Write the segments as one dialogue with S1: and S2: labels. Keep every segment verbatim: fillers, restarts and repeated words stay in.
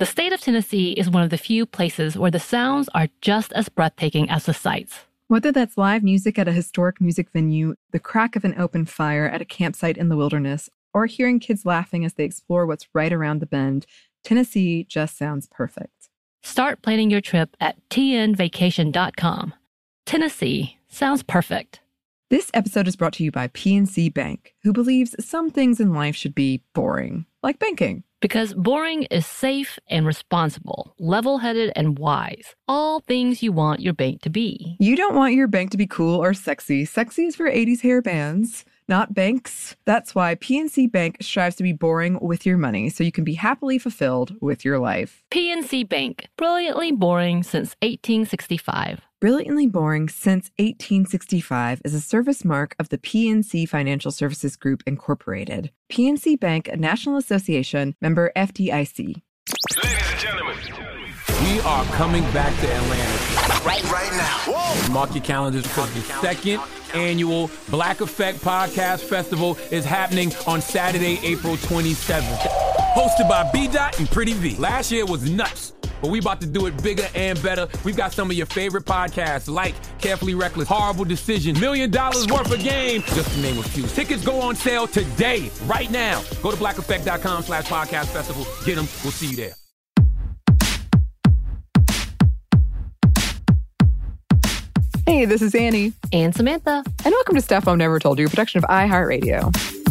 S1: The state of Tennessee is one of the few places where the sounds are just as breathtaking as the sights.
S2: Whether that's live music at a historic music venue, the crack of an open fire at a campsite in the wilderness, or hearing kids laughing as they explore what's right around the bend, Tennessee just sounds perfect.
S1: Start planning your trip at T N vacation dot com. Tennessee sounds perfect.
S2: This episode is brought to you by P N C Bank, who believes some things in life should be boring, like banking.
S1: Because boring is safe and responsible, level-headed and wise. All things you want your bank to be.
S2: You don't want your bank to be cool or sexy. Sexy is for eighties hair bands, not banks. That's why P N C Bank strives to be boring with your money so you can be happily fulfilled with your life.
S1: P N C Bank, brilliantly boring since eighteen sixty-five.
S2: Brilliantly Boring Since eighteen sixty-five is a service mark of the P N C Financial Services Group, Incorporated. P N C Bank, a National Association, member F D I C.
S3: Ladies and gentlemen,
S4: we are coming back to Atlanta.
S3: Right, right now. Whoa.
S4: Mark your calendars because the second annual Black Effect Podcast Festival is happening on Saturday, April twenty-seventh. Hosted by B-Dot and Pretty V. Last year was nuts, but we about to do it bigger and better. We've got some of your favorite podcasts like Carefully Reckless, Horrible Decision, Million Dollars Worth of Game, just to name a few. Tickets go on sale today, right now. Go to black effect dot com slash podcast festival. Get them. We'll see you there.
S2: Hey, this is Annie.
S1: And Samantha.
S2: And welcome to Stuff Mom Never Told You, a production of iHeartRadio.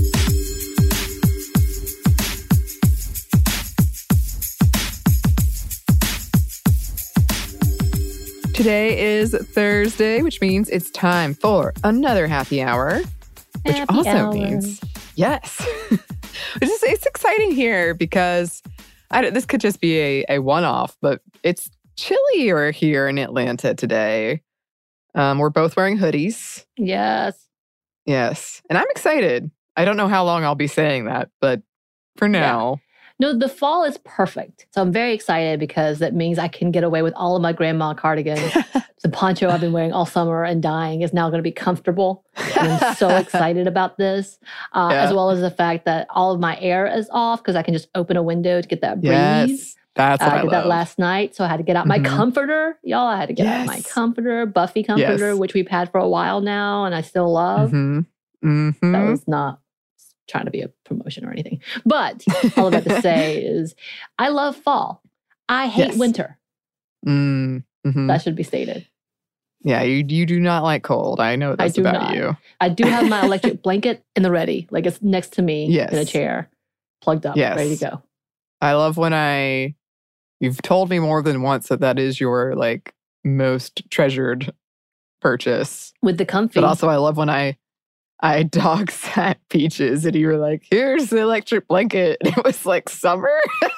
S2: Today is Thursday, which means it's time for another happy hour. Which
S1: Happy
S2: also
S1: hour.
S2: means, yes. it's, just, it's exciting here because I, this could just be a, a one-off, but it's chillier here in Atlanta today. Um, we're both wearing hoodies.
S1: Yes.
S2: Yes. And I'm excited. I don't know how long I'll be saying that, but for now.
S1: Yeah. No, the fall is perfect. So I'm very excited because that means I can get away with all of my grandma cardigans. The poncho I've been wearing all summer and dying is now going to be comfortable. And I'm so excited about this, uh,
S2: Yeah.
S1: as well as the fact that all of my air is off because I can just open a window to get that breeze.
S2: Yes. That's what
S1: Uh,
S2: I,
S1: I did
S2: love.
S1: that last night, so I had to get out my
S2: Mhm.
S1: comforter. Y'all, I had to get out my
S2: Yes.
S1: comforter, Buffy comforter,
S2: Yes.
S1: which we've had for a while now, and I still love.
S2: Mm-hmm. Mm-hmm.
S1: That was not trying to be a promotion or anything. But all I'm about to say is I love fall. I hate
S2: Yes.
S1: winter.
S2: Mm-hmm.
S1: That should be stated.
S2: Yeah, you you do not like cold. I know
S1: I
S2: this
S1: do
S2: about
S1: not.
S2: you.
S1: I do have my electric blanket in the ready. Like it's next to me
S2: Yes.
S1: in a chair, plugged up,
S2: Yes.
S1: ready to go.
S2: I love when I, you've told me more than once that that is your like most treasured purchase.
S1: With the comfy.
S2: But also I love when I, I dog sat Peaches and you were like, here's the electric blanket. And it was like summer.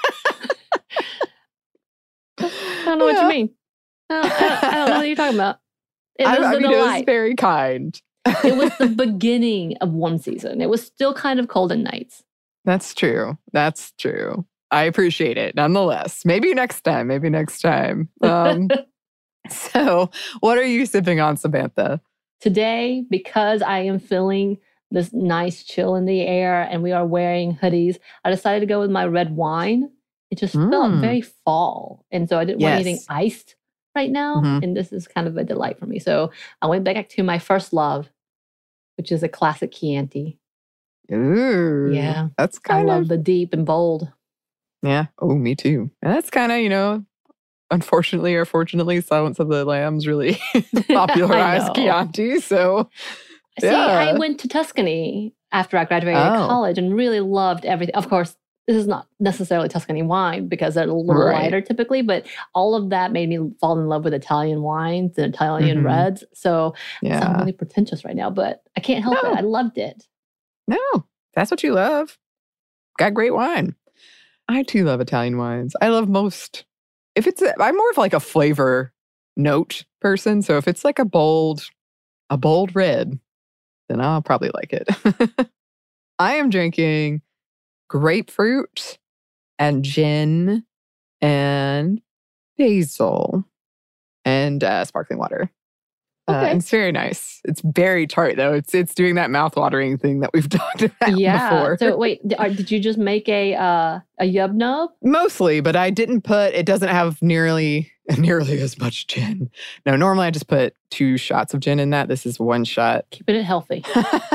S1: I don't know what you mean. I don't, I don't, I don't know what you're talking about. It was
S2: I, I
S1: the
S2: mean, it was
S1: delight.
S2: very kind.
S1: It was the beginning of warm season. It was still kind of cold at nights.
S2: That's true. That's true. I appreciate it nonetheless. Maybe next time. Maybe next time. Um, so, what are you sipping on, Samantha?
S1: Today, because I am feeling this nice chill in the air and we are wearing hoodies, I decided to go with my red wine. It just felt
S2: Mm.
S1: very fall. And so I didn't want anything
S2: Yes.
S1: iced right now.
S2: Mhm.
S1: And this is kind of a delight for me. So I went back to my first love, which is a classic Chianti.
S2: Ooh.
S1: Yeah.
S2: That's
S1: I
S2: kind
S1: love
S2: of,
S1: the deep and bold.
S2: yeah. Oh, me too. And that's kind of, you know, unfortunately or fortunately, Silence of the Lambs really popularized
S1: know.
S2: Chianti. So,
S1: See,
S2: Yeah.
S1: I went to Tuscany after I graduated
S2: Oh.
S1: college and really loved everything. Of course, this is not necessarily Tuscany wine because they're a little
S2: Right.
S1: lighter typically, but all of that made me fall in love with Italian wines and Italian
S2: Mhm.
S1: reds. So I
S2: yeah.
S1: sound really pretentious right now, but I can't help
S2: No.
S1: it. I loved it.
S2: No, that's what you love. Got great wine. I too love Italian wines. I love most, if it's, a, I'm more of like a flavor note person. So if it's like a bold, a bold red, then I'll probably like it. I am drinking grapefruit and gin and basil and uh, sparkling water. Uh,
S1: Okay.
S2: and it's very nice. It's very tart, though. It's it's doing that mouth-watering thing that we've talked about
S1: Yeah.
S2: before.
S1: So wait, d- are, did you just make a uh, a yub nub?
S2: Mostly, but I didn't put, it doesn't have nearly nearly as much gin. No, normally I just put two shots of gin in that. This is one shot.
S1: Keeping it healthy.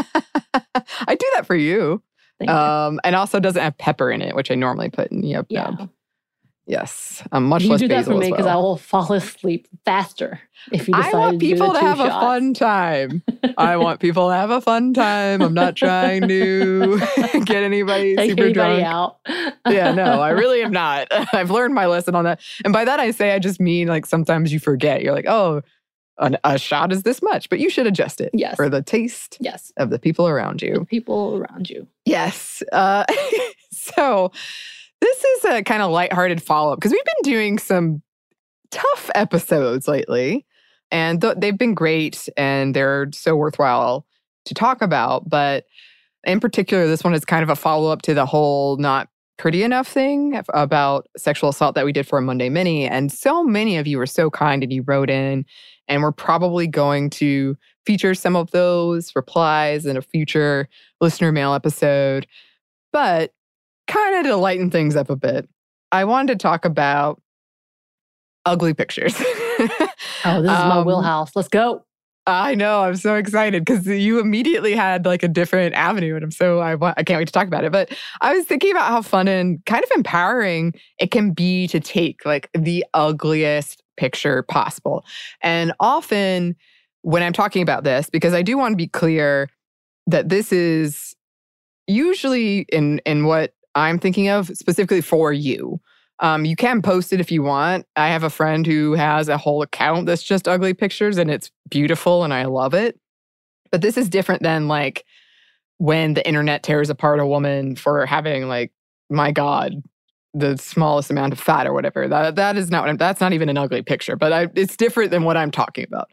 S2: I do that for you.
S1: Thank you.
S2: Um, and also doesn't have pepper in it, which I normally put in Yub
S1: Yeah.
S2: Nub. Yes, um, much
S1: You
S2: less
S1: do that
S2: basil
S1: for me
S2: as
S1: because
S2: well.
S1: I will fall asleep faster if you decide
S2: I want
S1: to do
S2: people
S1: the
S2: to
S1: two
S2: have
S1: shots.
S2: a fun time. I want people to have a fun time. I'm not trying to get anybody
S1: Take
S2: super
S1: anybody
S2: drunk.
S1: out.
S2: Yeah, no, I really am not. I've learned my lesson on that. And by that I say I just mean like sometimes you forget. You're like, oh, an, a shot is this much, but you should adjust it
S1: Yes.
S2: for the taste
S1: Yes.
S2: of the people around
S1: The
S2: you.
S1: people around you.
S2: Yes. Uh, so this is a kind of lighthearted follow-up because we've been doing some tough episodes lately, and th- they've been great and they're so worthwhile to talk about. But in particular, this one is kind of a follow-up to the whole not pretty enough thing about sexual assault that we did for a Monday Mini. And so many of you were so kind and you wrote in, and we're probably going to feature some of those replies in a future listener mail episode. But kind of to lighten things up a bit, I wanted to talk about ugly pictures.
S1: Oh, this is my
S2: Um,
S1: wheelhouse. Let's go.
S2: I know. I'm so excited because you immediately had like a different avenue, and I'm so I want I can't wait to talk about it. But I was thinking about how fun and kind of empowering it can be to take like the ugliest picture possible. And often when I'm talking about this, because I do want to be clear that this is usually in in what I'm thinking of specifically for you. Um, you can post it if you want. I have a friend who has a whole account that's just ugly pictures, and it's beautiful and I love it. But this is different than like when the internet tears apart a woman for having like, my God, the smallest amount of fat or whatever. That that is not what I'm, that's not even an ugly picture, but I, it's different than what I'm talking about.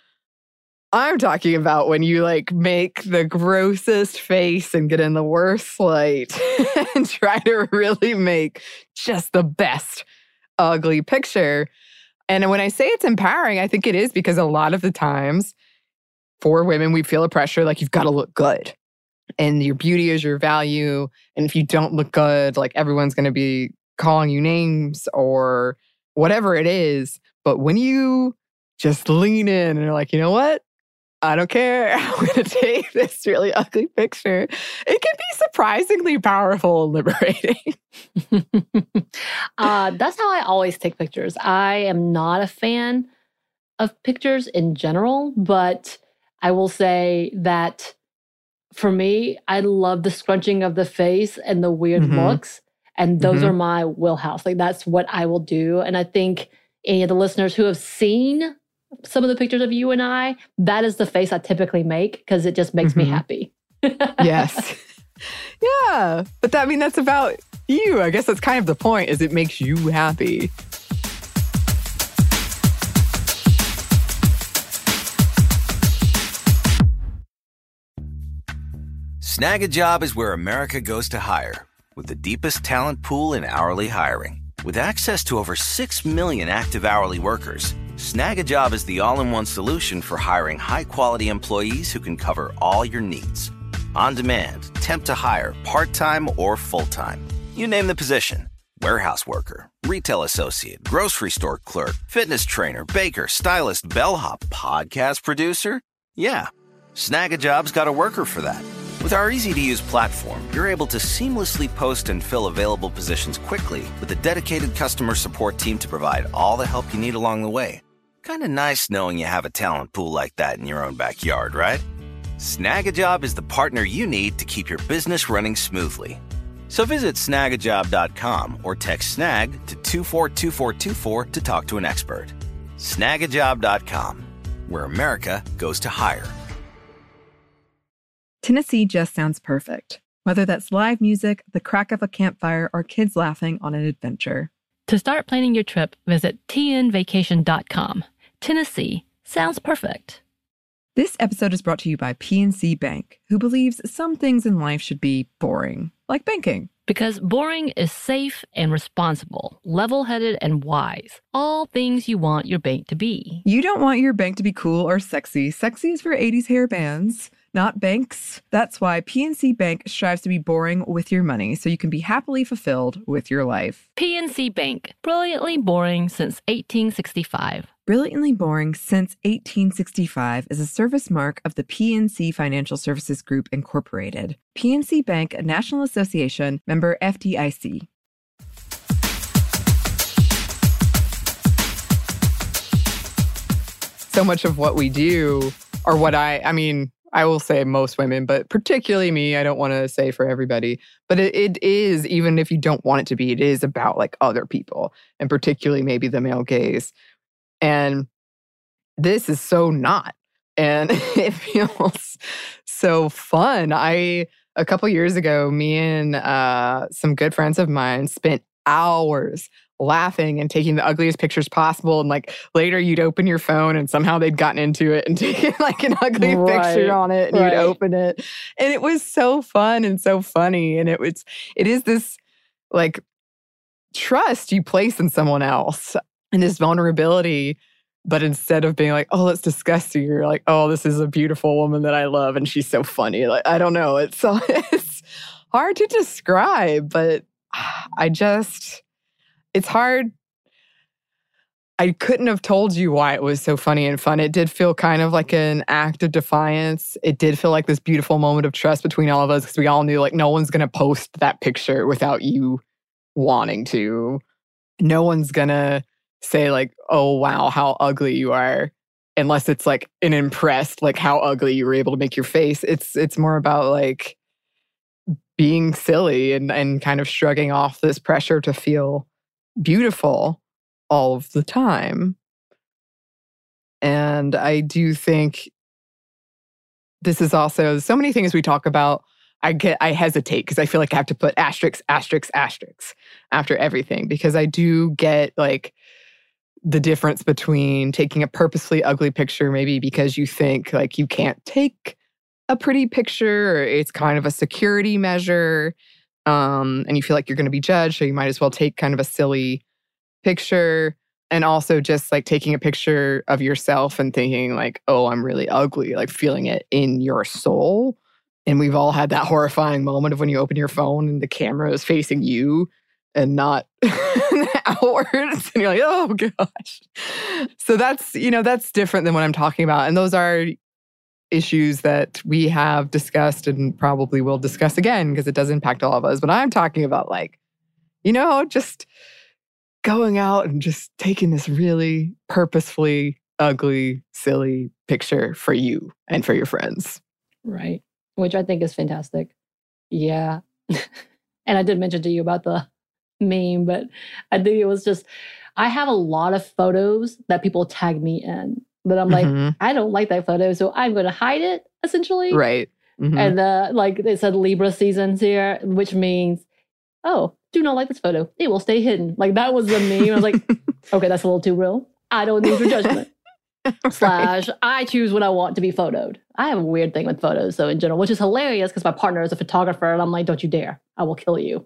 S2: I'm talking about when you like make the grossest face and get in the worst light and try to really make just the best ugly picture. And when I say it's empowering, I think it is because a lot of the times for women, we feel a pressure like you've got to look good and your beauty is your value. And if you don't look good, like everyone's going to be calling you names or whatever it is. But when you just lean in and you're like, you know what? I don't care. I'm going to take this really ugly picture. It can be surprisingly powerful and liberating.
S1: uh, that's how I always take pictures. I am not a fan of pictures in general, but I will say that for me, I love the scrunching of the face and the weird
S2: Mhm.
S1: looks. And those
S2: Mhm.
S1: are my wheelhouse. Like that's what I will do. And I think any of the listeners who have seen some of the pictures of you and I, that is the face I typically make because it just makes me
S2: Mhm.
S1: happy.
S2: Yes. Yeah. But that, I mean, that's about you. I guess that's kind of the point, is it makes you happy.
S5: Snag a Job is where America goes to hire, with the deepest talent pool in hourly hiring. With access to over six million active hourly workers, Snag a Job is the all-in-one solution for hiring high-quality employees who can cover all your needs. On demand, temp to hire, part-time or full-time. You name the position. Warehouse worker, retail associate, grocery store clerk, fitness trainer, baker, stylist, bellhop, podcast producer. Yeah, Snag a Job's got a worker for that. With our easy-to-use platform, you're able to seamlessly post and fill available positions quickly with a dedicated customer support team to provide all the help you need along the way. Kind of nice knowing you have a talent pool like that in your own backyard, right? Snag a Job is the partner you need to keep your business running smoothly. So visit snag a job dot com or text SNAG to two four two four two four to talk to an expert. snag a job dot com, where America goes to hire.
S6: Tennessee just sounds perfect. Whether that's live music, the crack of a campfire, or kids laughing on an adventure.
S1: To start planning your trip, visit t n vacation dot com. Tennessee sounds perfect.
S6: This episode is brought to you by P N C Bank, who believes some things in life should be boring, like banking.
S7: Because boring is safe and responsible, level-headed and wise. All things you want your bank to be.
S6: You don't want your bank to be cool or sexy. Sexy is for eighties hair bands, not banks. That's why P N C Bank strives to be boring with your money so you can be happily fulfilled with your life.
S7: P N C Bank, brilliantly boring since eighteen sixty-five.
S6: Brilliantly Boring Since eighteen sixty-five is a service mark of the P N C Financial Services Group, Incorporated. P N C Bank, a National Association, member F D I C.
S2: So much of what we do, or what I, I mean, I will say most women, but particularly me, I don't want to say for everybody, but it, it is, even if you don't want it to be, it is about like other people, and particularly maybe the male gaze. And this is so not. And it feels so fun. I, a couple years ago, me and uh, some good friends of mine spent hours laughing and taking the ugliest pictures possible. And like later you'd open your phone and somehow they'd gotten into it and taken like an ugly
S1: Right,
S2: picture on it and
S1: right.
S2: you'd open it. And it was so fun and so funny. And it was, it is this like trust you place in someone else and this vulnerability. But instead of being like, oh, let's discuss you, you're like, oh, this is a beautiful woman that I love and she's so funny. Like, I don't know. It's so, it's hard to describe, but I just, it's hard. I couldn't have told you why it was so funny and fun. It did feel kind of like an act of defiance. It did feel like this beautiful moment of trust between all of us because we all knew like no one's going to post that picture without you wanting to. No one's going to say like, oh, wow, how ugly you are. Unless it's like an impressed, like how ugly you were able to make your face. It's it's more about like being silly and, and kind of shrugging off this pressure to feel beautiful all of the time. And I do think this is also so many things we talk about. I get I hesitate because I feel like I have to put asterisks, asterisks, asterisks after everything because I do get like the difference between taking a purposely ugly picture, maybe because you think like you can't take a pretty picture or it's kind of a security measure um, and you feel like you're going to be judged, so you might as well take kind of a silly picture. And also just like taking a picture of yourself and thinking like, oh, I'm really ugly, like feeling it in your soul. And we've all had that horrifying moment of when you open your phone and the camera is facing you and not outwards. And you're like, oh gosh. So that's, you know, that's different than what I'm talking about. And those are issues that we have discussed and probably will discuss again because it does impact all of us. But I'm talking about like, you know, just going out and just taking this really purposefully ugly, silly picture for you and for your friends.
S1: Right. Which I think is fantastic. Yeah. And I did mention to you about the meme, but I think it was just, I have a lot of photos that people tag me in that I'm like,
S2: Mhm.
S1: I don't like that photo, so I'm going to hide it, essentially.
S2: Right. Mhm.
S1: And uh, like they said, Libra seasons here, which means, oh, do not like this photo. It will stay hidden. Like that was the meme. I was like, okay, that's a little too real. I don't need your judgment. Slash, I choose what I want to be photoed. I have a weird thing with photos, so in general, which is hilarious because my partner is a photographer and I'm like, don't you dare. I will kill you.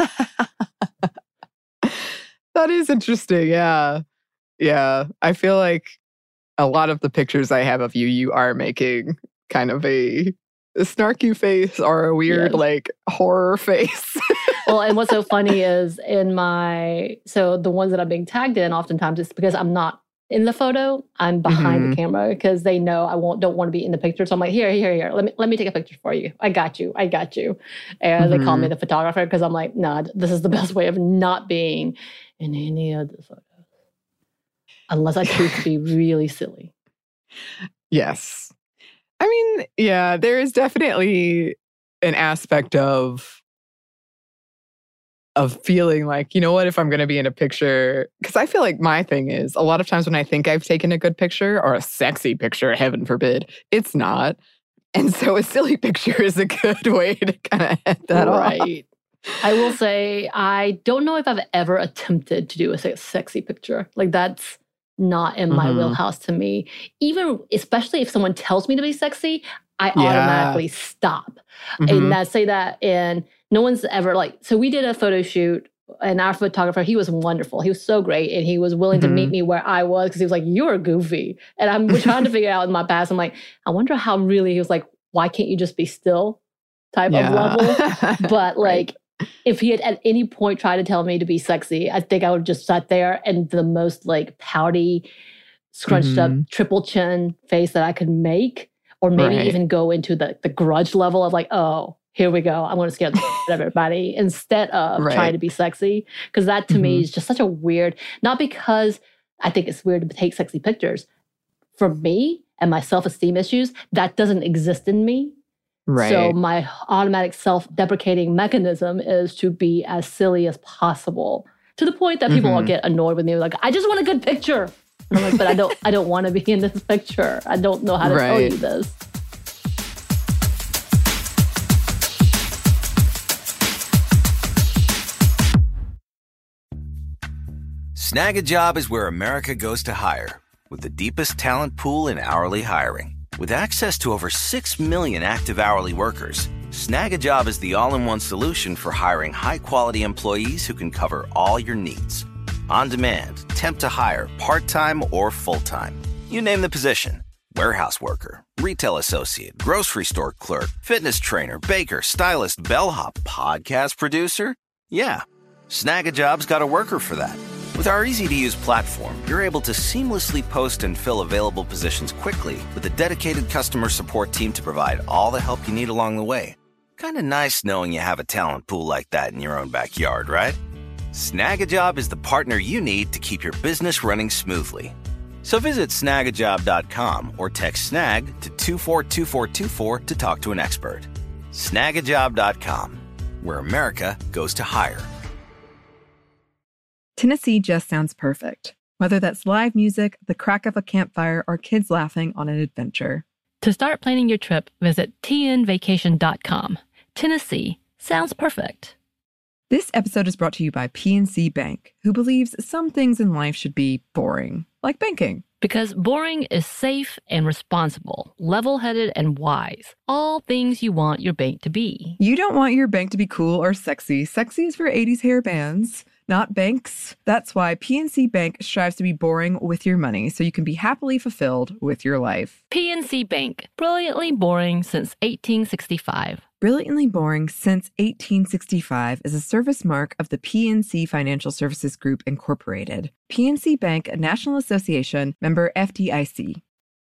S2: That is interesting. Yeah. Yeah. I feel like a lot of the pictures I have of you, you are making kind of a, a snarky face or a weird
S1: Yes.
S2: like horror face.
S1: Well, and what's so funny is in my, so the ones that I'm being tagged in, oftentimes it's because I'm not in the photo, I'm behind
S2: Mhm.
S1: the camera because they know I won't don't want to be in the picture. So I'm like, here, here, here. Let me let me take a picture for you. I got you. I got you. And they call me the photographer because I'm like, nah, this is the best way of not being in any of the photos. Unless I choose to be really silly.
S2: Yes. I mean, yeah, there is definitely an aspect of of feeling like, you know what, if I'm going to be in a picture, because I feel like my thing is a lot of times when I think I've taken a good picture or a sexy picture, heaven forbid, it's not. And so a silly picture is a good way to kind of head that off.
S1: Right. I will say, I don't know if I've ever attempted to do a se- sexy picture. Like that's not in my
S2: Mhm.
S1: wheelhouse to me. Even, especially if someone tells me to be sexy, I
S2: Yeah.
S1: automatically stop.
S2: Mhm.
S1: And I say that in No one's ever like, so we did a photo shoot and our photographer, he was wonderful. He was so great. And he was willing mm-hmm. to meet me where I was because he was like, you're goofy. And I'm trying to figure out in my past, I'm like, I wonder how really, he was like, why can't you just be still type yeah. of level? But like, right. if he had at any point tried to tell me to be sexy, I think I would have just sat there and the most like pouty, scrunched mm-hmm. up triple chin face that I could make, or maybe right. even go into the, the grudge level of like, oh, here we go. I'm going to scare the shit out of everybody instead of right. trying to be sexy. Because that to mm-hmm. me is just such a weird, not because I think it's weird to take sexy pictures. For me and my self-esteem issues, that doesn't exist in me.
S2: Right.
S1: So my automatic self-deprecating mechanism is to be as silly as possible, to the point that people mm-hmm. will get annoyed with me. Like, I just want a good picture. And I'm like, but I don't, I don't want to be in this picture. I don't know how to right. tell you this.
S5: Snag a Job is where America goes to hire, with the deepest talent pool in hourly hiring. With access to over six million active hourly workers, Snag a Job is the all-in-one solution for hiring high-quality employees who can cover all your needs. On demand, temp to hire, part-time or full-time. You name the position. Warehouse worker, retail associate, grocery store clerk, fitness trainer, baker, stylist, bellhop, podcast producer. Yeah, Snag a Job's got a worker for that. With our easy-to-use platform, you're able to seamlessly post and fill available positions quickly with a dedicated customer support team to provide all the help you need along the way. Kind of nice knowing you have a talent pool like that in your own backyard, right? Snag a Job is the partner you need to keep your business running smoothly. So visit snag a job dot com or text SNAG to two four two four two four to talk to an expert. snag a job dot com, where America goes to hire.
S6: Tennessee just sounds perfect, whether that's live music, the crack of a campfire, or kids laughing on an adventure.
S7: To start planning your trip, visit T N vacation dot com. Tennessee sounds perfect.
S6: This episode is brought to you by P N C Bank, who believes some things in life should be boring, like banking.
S7: Because boring is safe and responsible, level-headed and wise. All things you want your bank to be.
S6: You don't want your bank to be cool or sexy. Sexy is for eighties hair bands, not banks. That's why P N C Bank strives to be boring with your money so you can be happily fulfilled with your life.
S7: P N C Bank, brilliantly boring since eighteen sixty-five.
S6: Brilliantly Boring Since eighteen sixty-five is a service mark of the P N C Financial Services Group, Incorporated. P N C Bank, a National Association, member F D I C.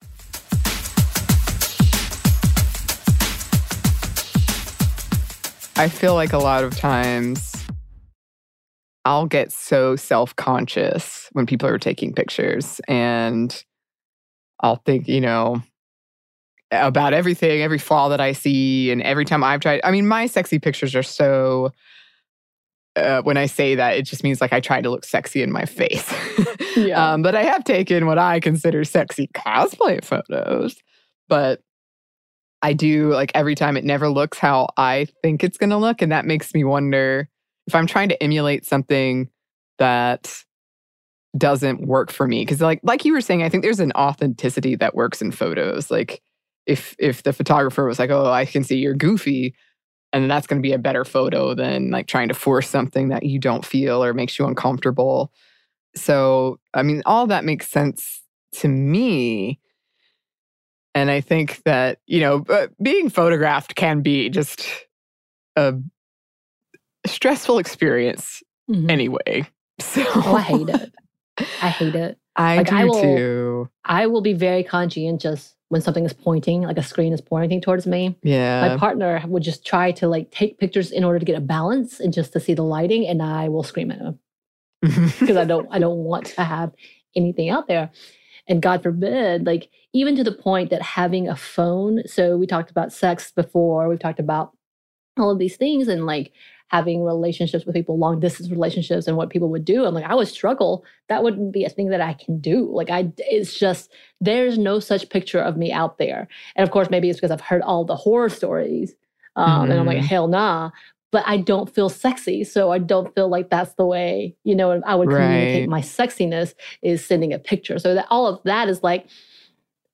S2: I feel like a lot of times I'll get so self-conscious when people are taking pictures, and I'll think, you know, about everything, every flaw that I see, and every time I've tried. I mean, my sexy pictures are so, uh, when I say that, it just means like I try to look sexy in my face. Yeah. um, but I have taken what I consider sexy cosplay photos. But I do, like, every time it never looks how I think it's going to look. And that makes me wonder if I'm trying to emulate something that doesn't work for me. Because like, like you were saying, I think there's an authenticity that works in photos. Like, If if the photographer was like, oh, I can see you're goofy, and that's going to be a better photo than like trying to force something that you don't feel or makes you uncomfortable. So, I mean, all that makes sense to me. And I think that, you know, being photographed can be just a stressful experience mm-hmm. anyway. So
S1: oh, I hate it. I hate it.
S2: I like, do
S1: I will,
S2: too.
S1: I will be very conscientious when something is pointing, like a screen is pointing towards me.
S2: Yeah.
S1: My partner would just try to like take pictures in order to get a balance and just to see the lighting, and I will scream at him because I don't I don't want to have anything out there. And God forbid, like even to the point that having a phone, so we talked about sex before, we've talked about all of these things and like having relationships with people, long distance relationships and what people would do. I'm like, I would struggle. That wouldn't be a thing that I can do. Like I, it's just, there's no such picture of me out there. And of course, maybe it's because I've heard all the horror stories um, mm-hmm. and I'm like, hell nah, but I don't feel sexy. So I don't feel like that's the way, you know, I would communicate
S2: right.
S1: my sexiness is sending a picture. So that all of that is like,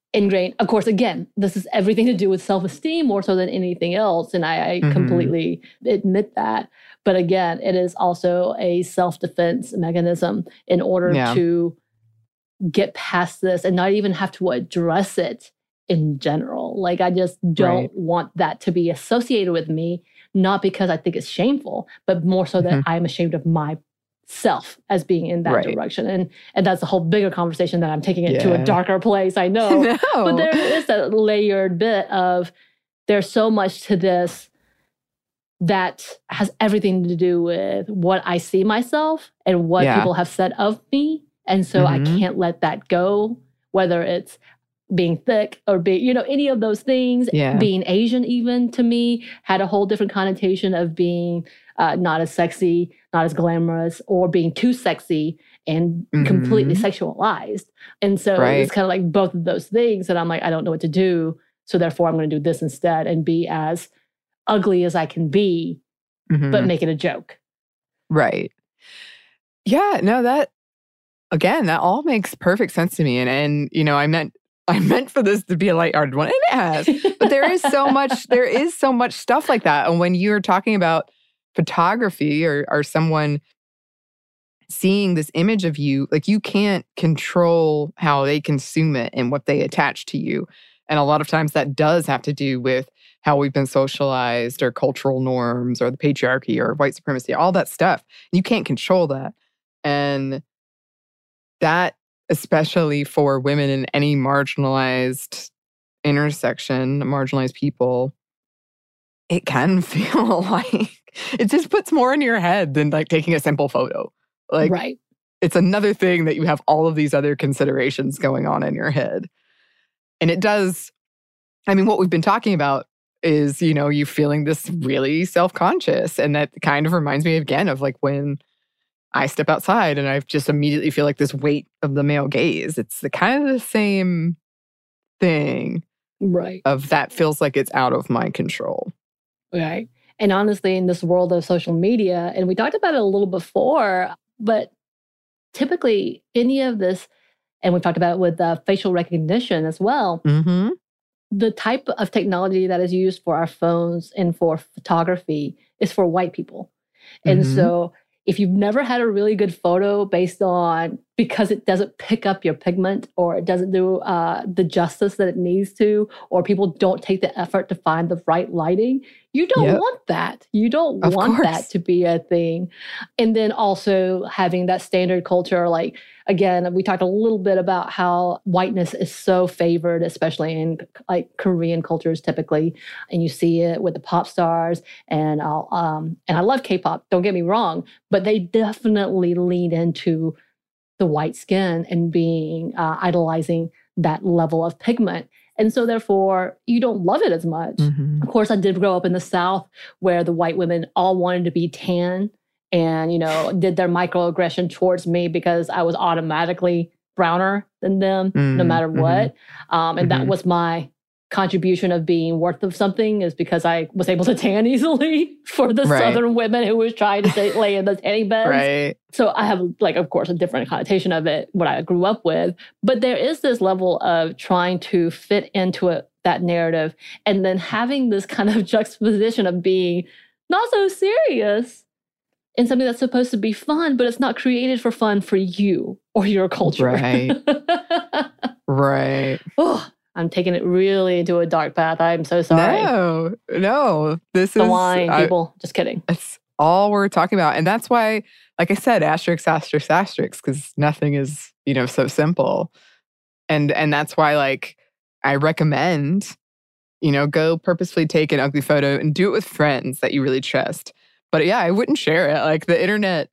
S1: ingrained. Of course, again, this is everything to do with self-esteem more so than anything else. And I, I
S2: Mhm.
S1: completely admit that. But again, it is also a self-defense mechanism in order
S2: Yeah.
S1: to get past this and not even have to address it in general. Like, I just don't
S2: Right.
S1: want that to be associated with me, not because I think it's shameful, but more so that
S2: Mhm.
S1: I'm ashamed of myself as being in that
S2: Right.
S1: direction. And and that's a whole bigger conversation that I'm taking it to a
S2: Yeah.
S1: darker place, I know.
S2: No.
S1: But there is that layered bit of there's so much to this that has everything to do with what I see myself and what
S2: Yeah.
S1: people have said of me. And so I
S2: Mhm.
S1: can't let that go, whether it's being thick or being, you know, any of those things.
S2: Yeah.
S1: Being Asian, even to me, had a whole different connotation of being uh, not as sexy, not as glamorous, or being too sexy and completely
S2: Mhm.
S1: sexualized. And so
S2: Right.
S1: it's kind of like both of those things. And I'm like, I don't know what to do. So therefore, I'm going to do this instead and be as ugly as I can be,
S2: Mhm.
S1: but make it a joke.
S2: Right. Yeah, no, that again, that all makes perfect sense to me. And and you know, I meant I meant for this to be a lighthearted one, and it has. But there is so much, there is so much stuff like that. And when you're talking about photography or or someone seeing this image of you, like you can't control how they consume it and what they attach to you. And a lot of times that does have to do with how we've been socialized or cultural norms or the patriarchy or white supremacy, all that stuff. You can't control that. And that, especially for women in any marginalized intersection, marginalized people, it can feel like it just puts more in your head than like taking a simple photo. Like,
S1: right.
S2: it's another thing that you have all of these other considerations going on in your head. And it does, I mean, what we've been talking about is, you know, you feeling this really self-conscious. And that kind of reminds me again of like when I step outside and I just immediately feel like this weight of the male gaze. It's the kind of the same thing
S1: Right.
S2: of that feels like it's out of my control.
S1: Right. And honestly, in this world of social media, and we talked about it a little before, but typically any of this, and we've talked about it with uh, facial recognition as well,
S2: Mm-hmm.
S1: the type of technology that is used for our phones and for photography is for white people. And
S2: Mhm.
S1: so if you've never had a really good photo based on, because it doesn't pick up your pigment or it doesn't do uh, the justice that it needs to, or people don't take the effort to find the right lighting, you don't
S2: Yep.
S1: want that. You don't
S2: Of
S1: want
S2: course.
S1: that to be a thing. And then also having that standard culture, like, again, we talked a little bit about how whiteness is so favored, especially in like Korean cultures typically. And you see it with the pop stars. And I'll, um, and I love K-pop, don't get me wrong, but they definitely lean into the white skin and being uh, idolizing that level of pigment. And so therefore, you don't love it as much.
S2: Mhm.
S1: Of course, I did grow up in the South where the white women all wanted to be tan and, you know, did their microaggression towards me because I was automatically browner than them, no
S2: Mm,
S1: matter
S2: mhm.
S1: what. Um, and
S2: Mhm.
S1: that was my contribution of being worth of something, is because I was able to tan easily for the
S2: Right.
S1: Southern women who was trying to stay, lay in the tanning beds.
S2: Right.
S1: So I have, like, of course, a different connotation of it, what I grew up with. But there is this level of trying to fit into it, that narrative, and then having this kind of juxtaposition of being not so serious in something that's supposed to be fun, but it's not created for fun for you or your culture.
S2: Right. Right.
S1: Oh, I'm taking it really into a dark path. I'm so sorry.
S2: No, no. This
S1: The
S2: is
S1: wine,
S2: I-
S1: people. Just kidding.
S2: It's all we're talking about. And that's why, like I said, asterisk, asterisk, asterisk, because nothing is, you know, so simple. And and that's why, like, I recommend, you know, go purposefully take an ugly photo and do it with friends that you really trust. But yeah, I wouldn't share it. Like the internet,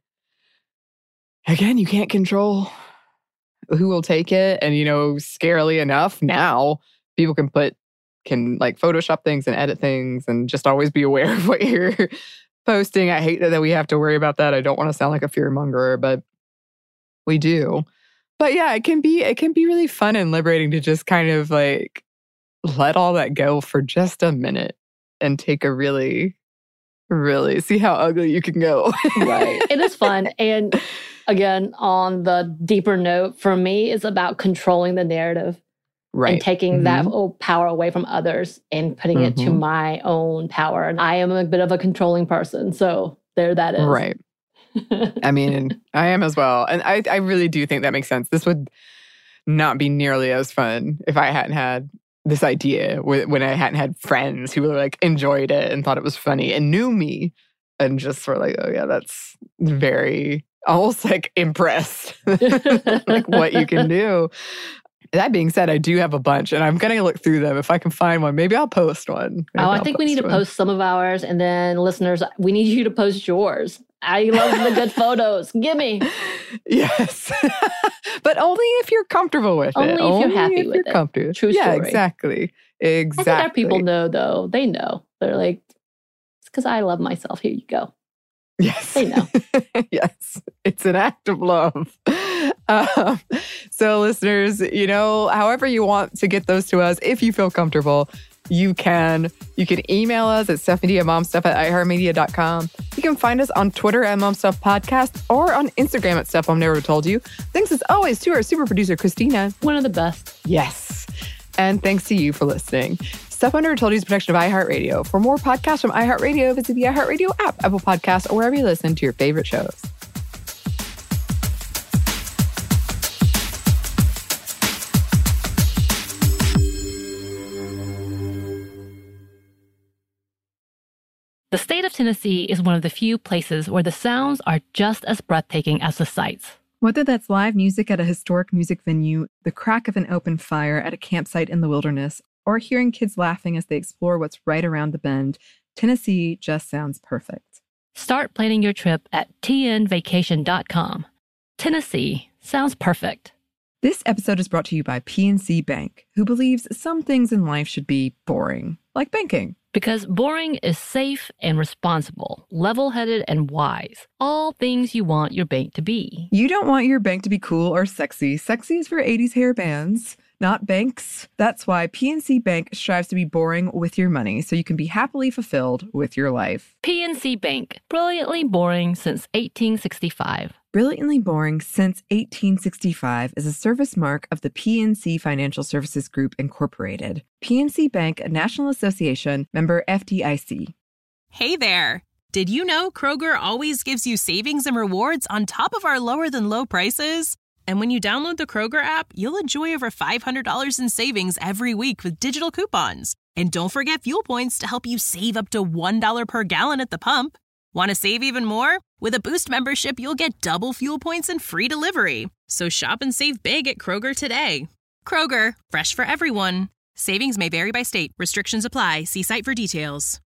S2: again, you can't control who will take it. And, you know, scarily enough, now people can put, can like Photoshop things and edit things and just always be aware of what you're posting. I hate that, that we have to worry about that. I don't want to sound like a fearmonger, but we do. But yeah, it can be, it can be really fun and liberating to just kind of like let all that go for just a minute and take a really, really see how ugly you can go.
S1: Right. It is fun. And again, on the deeper note, for me, it's about controlling the narrative.
S2: Right.
S1: and taking
S2: Mhm.
S1: that oh, power away from others and putting it to
S2: Mhm.
S1: my own power. And I am a bit of a controlling person. So there that is.
S2: Right. I mean, I am as well. And I, I really do think that makes sense. This would not be nearly as fun if I hadn't had this idea, wh- when I hadn't had friends who like enjoyed it and thought it was funny and knew me and just were like, oh yeah, that's very, almost like impressed like what you can do. That being said, I do have a bunch and I'm going to look through them. If I can find one, maybe I'll post one. Maybe
S1: Oh, I
S2: I'll
S1: think we need to
S2: one.
S1: post some of ours. And then listeners, we need you to post yours. I love the good photos. Gimme.
S2: Yes. But only if you're comfortable with
S1: Only
S2: it.
S1: if you're
S2: only
S1: happy
S2: if
S1: with
S2: you're
S1: it.
S2: comfortable.
S1: True
S2: yeah,
S1: story.
S2: exactly. Exactly.
S1: I think our people know, though. They know. They're like, it's because I love myself. Here you go.
S2: Yes.
S1: They know.
S2: Yes. It's an act of love. Um, so listeners, you know, however you want to get those to us, if you feel comfortable, you can. You can email us at Stephanie at momstuff at iheartmedia dot com. You can find us on Twitter at momstuffpodcast or on Instagram at Stuff Mom Never Told You. Thanks as always to our super producer, Christina.
S1: One of the best.
S2: Yes. And thanks to you for listening. Stuff Mom Never Told You is a production of iHeartRadio. For more podcasts from iHeartRadio, visit the iHeartRadio app, Apple Podcasts, or wherever you listen to your favorite shows.
S7: The state of Tennessee is one of the few places where the sounds are just as breathtaking as the sights.
S6: Whether that's live music at a historic music venue, the crack of an open fire at a campsite in the wilderness, or hearing kids laughing as they explore what's right around the bend, Tennessee just sounds perfect.
S7: Start planning your trip at T N vacation dot com. Tennessee sounds perfect.
S6: This episode is brought to you by P N C Bank, who believes some things in life should be boring, like banking.
S7: Because boring is safe and responsible, level-headed and wise. All things you want your bank to be.
S6: You don't want your bank to be cool or sexy. Sexy is for eighties hair bands, not banks. That's why P N C Bank strives to be boring with your money so you can be happily fulfilled with your life.
S7: P N C Bank, brilliantly boring since eighteen sixty-five.
S6: Brilliantly Boring Since eighteen sixty-five is a service mark of the P N C Financial Services Group, Incorporated. P N C Bank, a National Association, member F D I C.
S8: Hey there! Did you know Kroger always gives you savings and rewards on top of our lower-than-low prices? And when you download the Kroger app, you'll enjoy over five hundred dollars in savings every week with digital coupons. And don't forget fuel points to help you save up to one dollar per gallon at the pump. Want to save even more? With a Boost membership, you'll get double fuel points and free delivery. So shop and save big at Kroger today. Kroger, fresh for everyone. Savings may vary by state. Restrictions apply. See site for details.